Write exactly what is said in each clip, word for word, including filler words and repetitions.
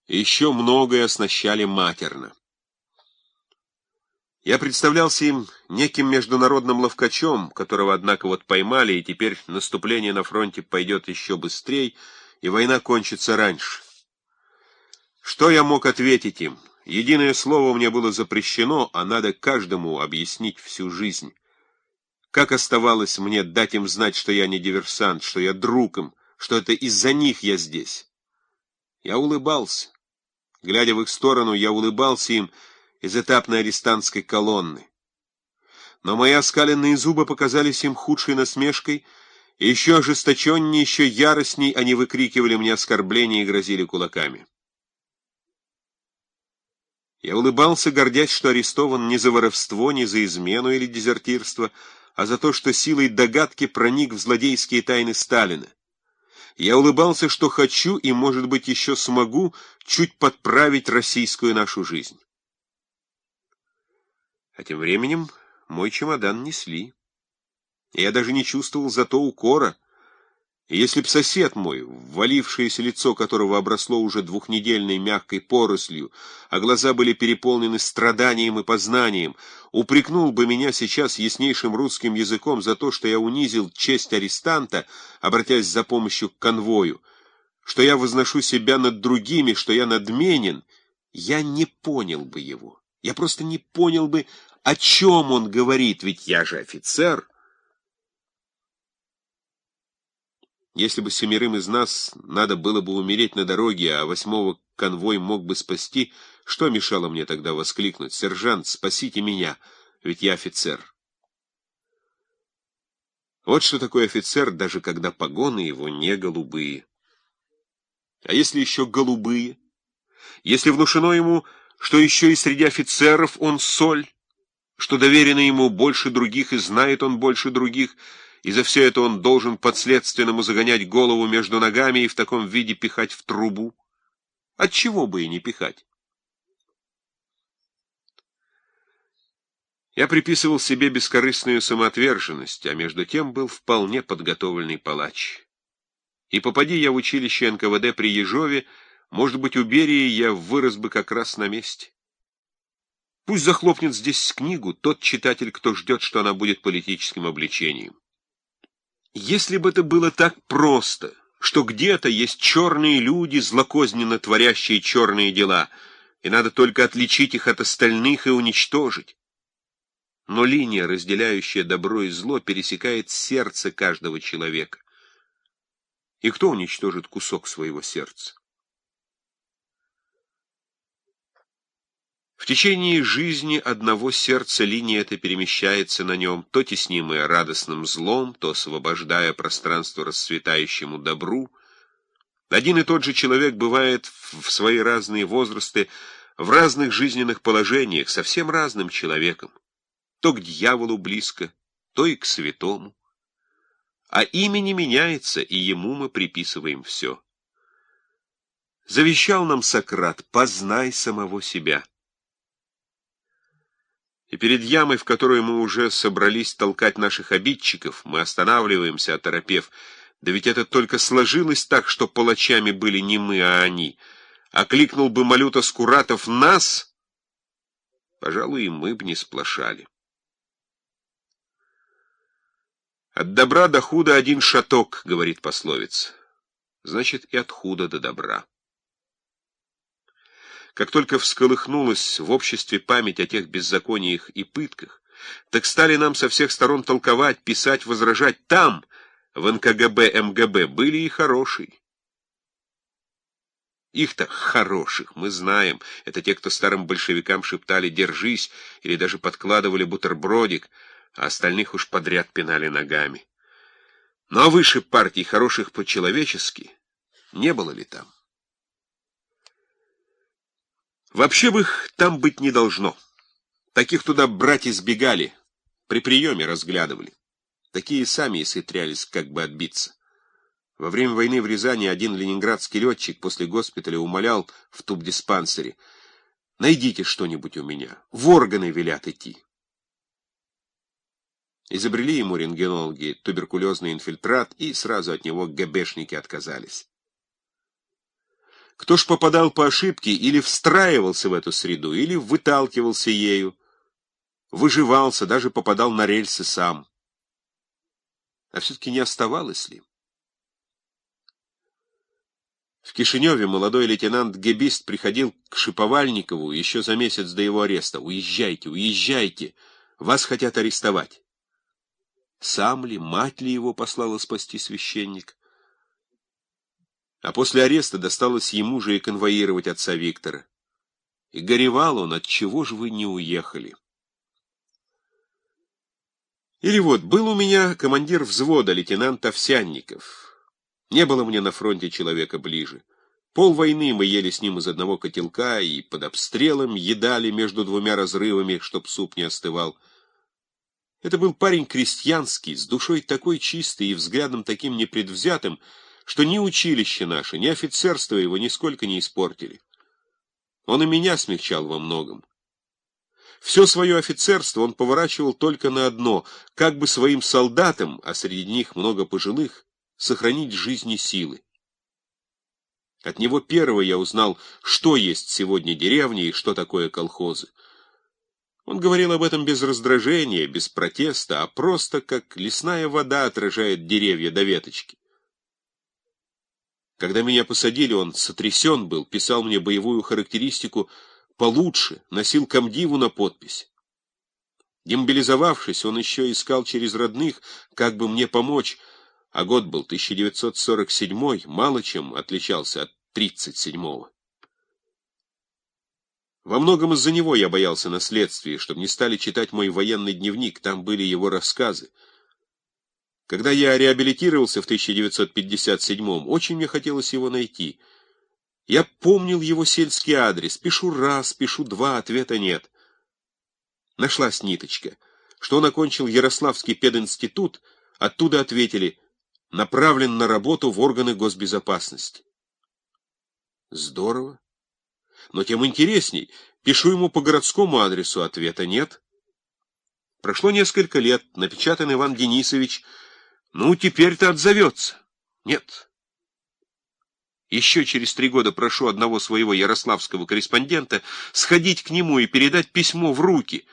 и еще многое оснащали матерно. Я представлялся им неким международным ловкачом, которого, однако, вот поймали, и теперь наступление на фронте пойдет еще быстрее, и война кончится раньше. Что я мог ответить им? Единое слово мне было запрещено, а надо каждому объяснить всю жизнь. Как оставалось мне дать им знать, что я не диверсант, что я друг им, что это из-за них я здесь? Я улыбался. Глядя в их сторону, я улыбался им из этапной арестантской колонны. Но мои оскаленные зубы показались им худшей насмешкой, и еще ожесточеннее, еще яростней они выкрикивали мне оскорбления и грозили кулаками. Я улыбался, гордясь, что арестован не за воровство, не за измену или дезертирство, а за то, что силой догадки проник в злодейские тайны Сталина. Я улыбался, что хочу и, может быть, еще смогу чуть подправить российскую нашу жизнь. А тем временем мой чемодан несли. И я даже не чувствовал зато укора. И если б сосед мой, ввалившееся лицо которого обросло уже двухнедельной мягкой порослью, а глаза были переполнены страданием и познанием, упрекнул бы меня сейчас яснейшим русским языком за то, что я унизил честь арестанта, обратясь за помощью к конвою, что я возношу себя над другими, что я надменен, я не понял бы его. Я просто не понял бы, о чем он говорит, ведь я же офицер. Если бы семерым из нас надо было бы умереть на дороге, а восьмого конвой мог бы спасти, что мешало мне тогда воскликнуть: «Сержант, спасите меня, ведь я офицер». Вот что такое офицер, даже когда погоны его не голубые. А если еще голубые? Если внушено ему, что еще и среди офицеров он соль, что доверено ему больше других и знает он больше других, и за все это он должен подследственному загонять голову между ногами и в таком виде пихать в трубу? Отчего бы и не пихать? Я приписывал себе бескорыстную самоотверженность, а между тем был вполне подготовленный палач. И попади я в училище эн ка вэ дэ при Ежове, может быть, у Берии я вырос бы как раз на месте. Пусть захлопнет здесь книгу тот читатель, кто ждет, что она будет политическим обличением. Если бы это было так просто, что где-то есть черные люди, злокозненно творящие черные дела, и надо только отличить их от остальных и уничтожить. Но линия, разделяющая добро и зло, пересекает сердце каждого человека. И кто уничтожит кусок своего сердца? В течение жизни одного сердца линия эта перемещается на нем, то теснимая радостным злом, то освобождая пространство расцветающему добру. Один и тот же человек бывает в свои разные возрасты, в разных жизненных положениях, совсем разным человеком. То к дьяволу близко, то и к святому. А имя не меняется, и ему мы приписываем все. Завещал нам Сократ: «Познай самого себя». И перед ямой, в которую мы уже собрались толкать наших обидчиков, мы останавливаемся, оторопев. Да ведь это только сложилось так, что палачами были не мы, а они. Окликнул бы Малюта Скуратов нас, пожалуй, и мы б не сплошали. «От добра до худа один шаток», — говорит пословица. Значит, и от худа до добра. Как только всколыхнулась в обществе память о тех беззакониях и пытках, так стали нам со всех сторон толковать, писать, возражать. Там, в эн ка гэ бэ, эм гэ бэ, были и хорошие. Их-то хороших мы знаем. Это те, кто старым большевикам шептали «держись» или даже подкладывали бутербродик, а остальных уж подряд пинали ногами. Ну а выше партий хороших по-человечески не было ли там? Вообще бы их там быть не должно. Таких туда брать избегали, при приеме разглядывали. Такие сами исхитрялись как бы отбиться. Во время войны в Рязани один ленинградский летчик после госпиталя умолял в тубдиспансере: «Найдите что-нибудь у меня, в органы велят идти». Изобрели ему рентгенологи туберкулезный инфильтрат, и сразу от него гэ бэ шники отказались. Кто ж попадал по ошибке или встраивался в эту среду, или выталкивался ею, выживался, даже попадал на рельсы сам. А все-таки не оставалось ли? В Кишиневе молодой лейтенант-гэбист приходил к Шиповальникову еще за месяц до его ареста. «Уезжайте, уезжайте! Вас хотят арестовать!» Сам ли, мать ли его послала спасти священник? А после ареста досталось ему же и конвоировать отца Виктора. И горевал он, отчего же вы не уехали? Или вот, был у меня командир взвода, лейтенант Овсянников. Не было мне на фронте человека ближе. Пол войны мы ели с ним из одного котелка и под обстрелом едали между двумя разрывами, чтоб суп не остывал. Это был парень крестьянский, с душой такой чистой и взглядом таким непредвзятым, что ни училище наше, ни офицерство его нисколько не испортили. Он и меня смягчал во многом. Все свое офицерство он поворачивал только на одно, как бы своим солдатам, а среди них много пожилых, сохранить жизни силы. От него первого я узнал, что есть сегодня деревня и что такое колхозы. Он говорил об этом без раздражения, без протеста, а просто как лесная вода отражает деревья до веточки. Когда меня посадили, он сотрясен был, писал мне боевую характеристику получше, носил комдиву на подпись. Демобилизовавшись, он еще искал через родных, как бы мне помочь, а год был тысяча девятьсот сорок седьмой, мало чем отличался от тридцать седьмого. Во многом из-за него я боялся на следствии, чтобы не стали читать мой военный дневник, там были его рассказы. Когда я реабилитировался в тысяча девятьсот пятьдесят седьмом, очень мне хотелось его найти. Я помнил его сельский адрес, пишу раз, пишу два, ответа нет. Нашлась ниточка, что он окончил Ярославский пединститут, оттуда ответили: направлен на работу в органы госбезопасности. Здорово. Но тем интересней. Пишу ему по городскому адресу, ответа нет. Прошло несколько лет, напечатан Иван Денисович. Ну, теперь-то отзовется. Нет. Еще через три года прошу одного своего ярославского корреспондента сходить к нему и передать письмо в руки.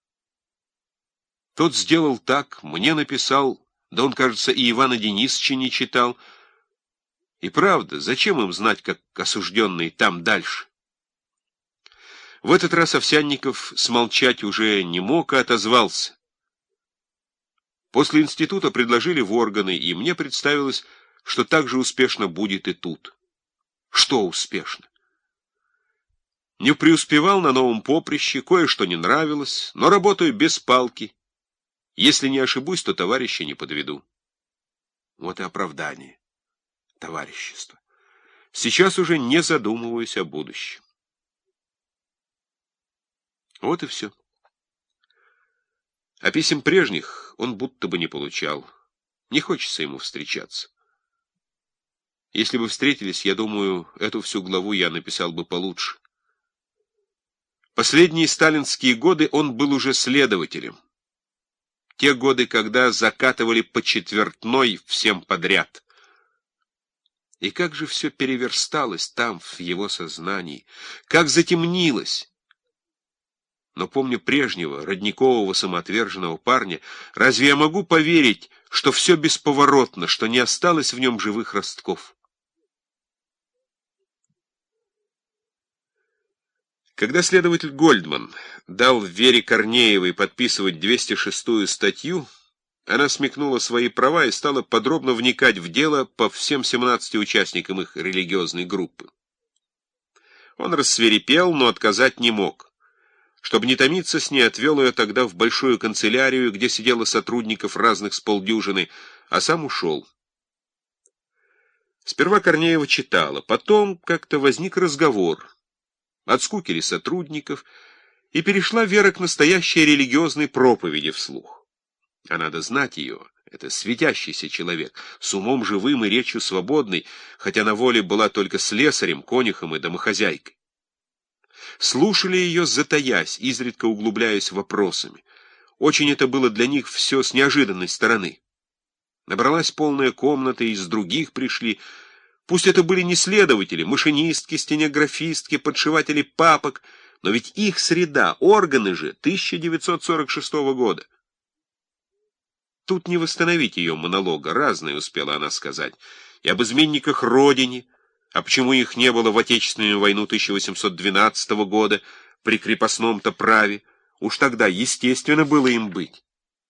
Тот сделал так, мне написал, да он, кажется, и Ивана Денисовича не читал. И правда, зачем им знать, как осужденные там дальше? В этот раз Овсянников смолчать уже не мог, а отозвался. После института предложили в органы, и мне представилось, что так же успешно будет и тут. Что успешно? Не преуспевал на новом поприще, кое-что не нравилось, но работаю без палки. Если не ошибусь, то товарища не подведу. Вот и оправдание. Товарищество. Сейчас уже не задумываюсь о будущем. Вот и все. А писем прежних он будто бы не получал. Не хочется ему встречаться. Если бы встретились, я думаю, эту всю главу я написал бы получше. Последние сталинские годы он был уже следователем. Те годы, когда закатывали по четвертной всем подряд. И как же все переверсталось там, в его сознании, как затемнилось. Но помню прежнего, родникового самоотверженного парня, разве я могу поверить, что все бесповоротно, что не осталось в нем живых ростков? Когда следователь Гольдман дал Вере Корнеевой подписывать двести шестую статью, она смекнула свои права и стала подробно вникать в дело по всем семнадцати участникам их религиозной группы. Он рассвирепел, но отказать не мог. Чтобы не томиться с ней, отвел ее тогда в большую канцелярию, где сидело сотрудников разных с полдюжины, а сам ушел. Сперва Корнеева читала, потом как-то возник разговор. От скуки ли сотрудников, и перешла Вера к настоящей религиозной проповеди вслух. А надо знать ее, это светящийся человек, с умом живым и речью свободной, хотя на воле была только слесарем, конюхом и домохозяйкой. Слушали ее, затаясь, изредка углубляясь вопросами. Очень это было для них все с неожиданной стороны. Набралась полная комната, и из других пришли. Пусть это были не следователи, машинистки, стенографистки, подшиватели папок, но ведь их среда, органы же тысяча девятьсот сорок шестого года. Тут не восстановить ее монолога, разное успела она сказать. И об изменниках Родине, а почему их не было в Отечественную войну тысяча восемьсот двенадцатого года при крепостном-то праве, уж тогда естественно было им быть.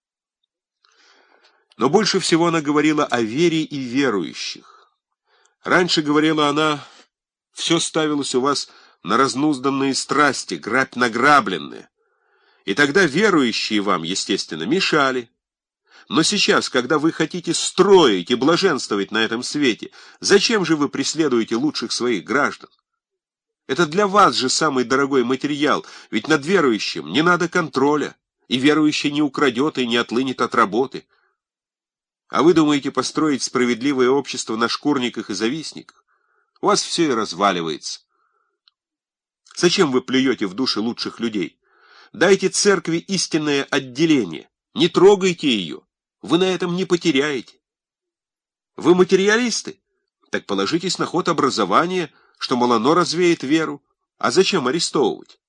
Но больше всего она говорила о вере и верующих. Раньше, говорила она, все ставилось у вас на разнузданные страсти, грабь награбленные. И тогда верующие вам, естественно, мешали. Но сейчас, когда вы хотите строить и блаженствовать на этом свете, зачем же вы преследуете лучших своих граждан? Это для вас же самый дорогой материал, ведь над верующим не надо контроля, и верующий не украдет и не отлынет от работы. А вы думаете построить справедливое общество на шкурниках и завистниках? У вас все и разваливается. Зачем вы плюете в души лучших людей? Дайте церкви истинное отделение. Не трогайте ее. Вы на этом не потеряете. Вы материалисты? Так положитесь на ход образования, что, мол, оно развеет веру. А зачем арестовывать?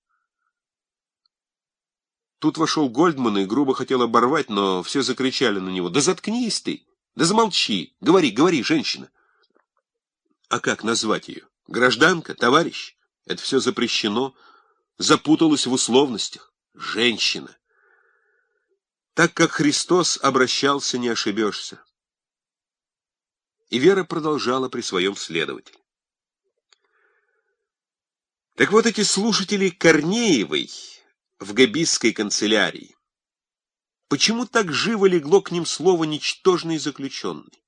Тут вошел Гольдман и грубо хотел оборвать, но все закричали на него: «Да заткнись ты! Да замолчи! Говори, говори, женщина!» А как назвать ее? Гражданка? Товарищ? Это все запрещено. Запуталась в условностях. Женщина. Так как Христос обращался, не ошибешься. И Вера продолжала при своем следователе. Так вот, эти слушатели Корнеевой в Габисской канцелярии, почему так живо легло к ним слово «ничтожный заключенный»?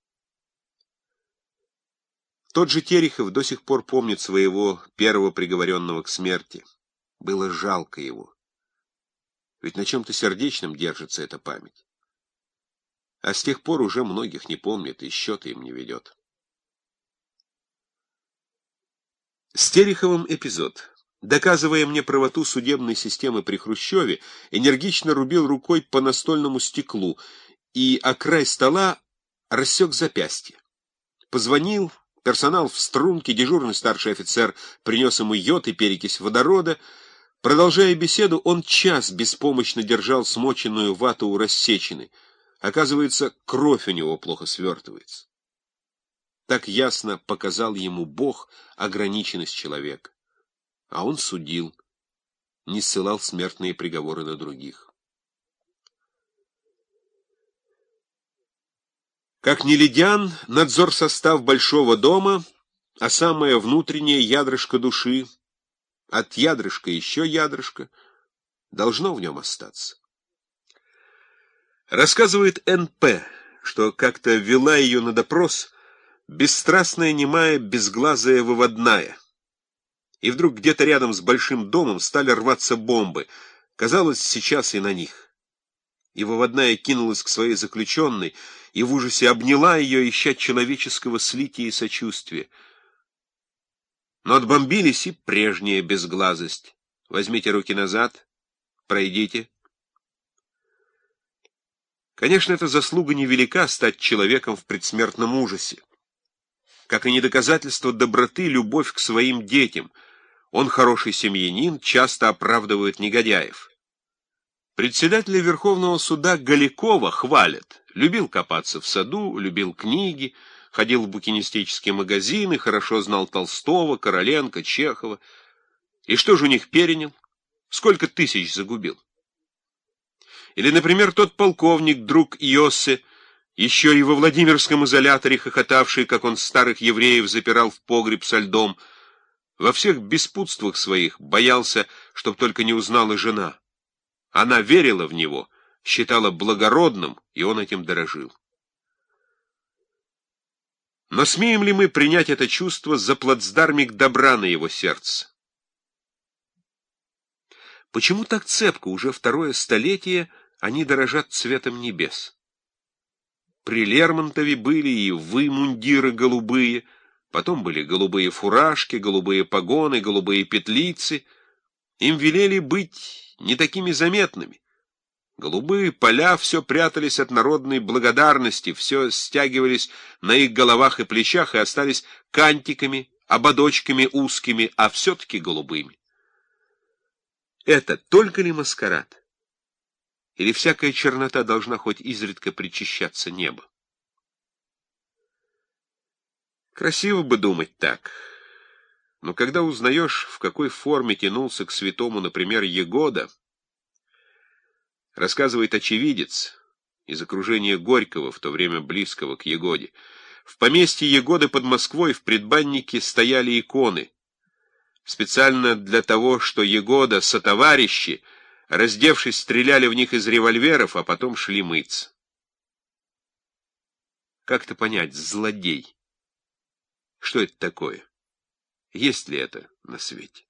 Тот же Терехов до сих пор помнит своего первого приговоренного к смерти. Было жалко его. Ведь на чем-то сердечном держится эта память. А с тех пор уже многих не помнит и счета им не ведет. С Тереховым эпизод. Доказывая мне правоту судебной системы при Хрущеве, энергично рубил рукой по настольному стеклу и о край стола рассек запястье. Позвонил, персонал в струнке, дежурный старший офицер принес ему йод и перекись водорода. Продолжая беседу, он час беспомощно держал смоченную вату у рассечины. Оказывается, кровь у него плохо свертывается. Так ясно показал ему Бог ограниченность человека. А он судил, не ссылал смертные приговоры на других. Как неледян, надзор состав большого дома, а самое внутреннее ядрышко души, от ядрышка еще ядрышко, должно в нем остаться. Рассказывает Н П, что как-то вела ее на допрос бесстрастная, немая, безглазая выводная. И вдруг где-то рядом с большим домом стали рваться бомбы. Казалось, сейчас и на них. И выводная кинулась к своей заключенной и в ужасе обняла ее, ища человеческого слития и сочувствия. Но отбомбились и прежняя безглазость. Возьмите руки назад, пройдите. Конечно, эта заслуга невелика — стать человеком в предсмертном ужасе. Как и не доказательство доброты, любовь к своим детям. Он хороший семьянин, часто оправдывает негодяев. Председателя Верховного суда Голякова хвалят. Любил копаться в саду, любил книги, ходил в букинистические магазины, хорошо знал Толстого, Короленко, Чехова. И что же у них перенял? Сколько тысяч загубил? Или, например, тот полковник, друг Йоссе, еще и во Владимирском изоляторе хохотавший, как он старых евреев запирал в погреб со льдом, во всех беспутствах своих боялся, чтоб только не узнала жена. Она верила в него, считала благородным, и он этим дорожил. Но смеем ли мы принять это чувство за плацдармик добра на его сердце? Почему так цепко уже второе столетие они дорожат цветом небес? При Лермонтове были и вы мундиры голубые, потом были голубые фуражки, голубые погоны, голубые петлицы. Им велели быть не такими заметными. Голубые поля все прятались от народной благодарности, все стягивались на их головах и плечах и остались кантиками, ободочками узкими, а все-таки голубыми. Это только ли маскарад? Или всякая чернота должна хоть изредка причащаться неба? Красиво бы думать так. Но когда узнаешь, в какой форме тянулся к святому, например, Егода, рассказывает очевидец из окружения Горького, в то время близкого к Егоде, в поместье Егоды под Москвой в предбаннике стояли иконы, специально для того, что Егода сотоварищи, раздевшись, стреляли в них из револьверов, а потом шли мыться. Как-то понять, злодей. Что это такое? Есть ли это на свете?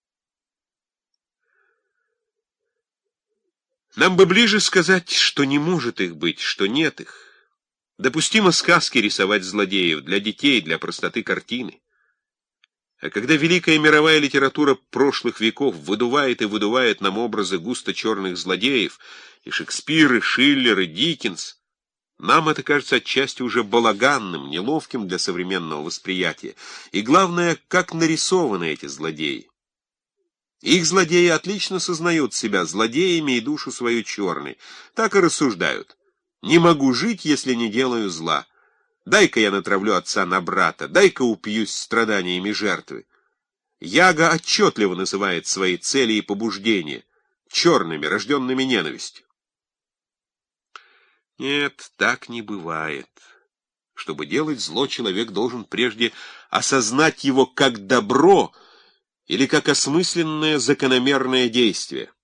Нам бы ближе сказать, что не может их быть, что нет их. Допустимо сказки рисовать злодеев для детей, для простоты картины. А когда великая мировая литература прошлых веков выдувает и выдувает нам образы густо черных злодеев, и Шекспир, и Шиллер, и Диккенс, нам это кажется отчасти уже балаганным, неловким для современного восприятия. И главное, как нарисованы эти злодеи. Их злодеи отлично сознают себя злодеями и душу свою черной. Так и рассуждают. Не могу жить, если не делаю зла. Дай-ка я натравлю отца на брата, дай-ка упьюсь страданиями жертвы. Яга отчетливо называет свои цели и побуждения черными, рожденными ненавистью. Нет, так не бывает. Чтобы делать зло, человек должен прежде осознать его как добро или как осмысленное закономерное действие.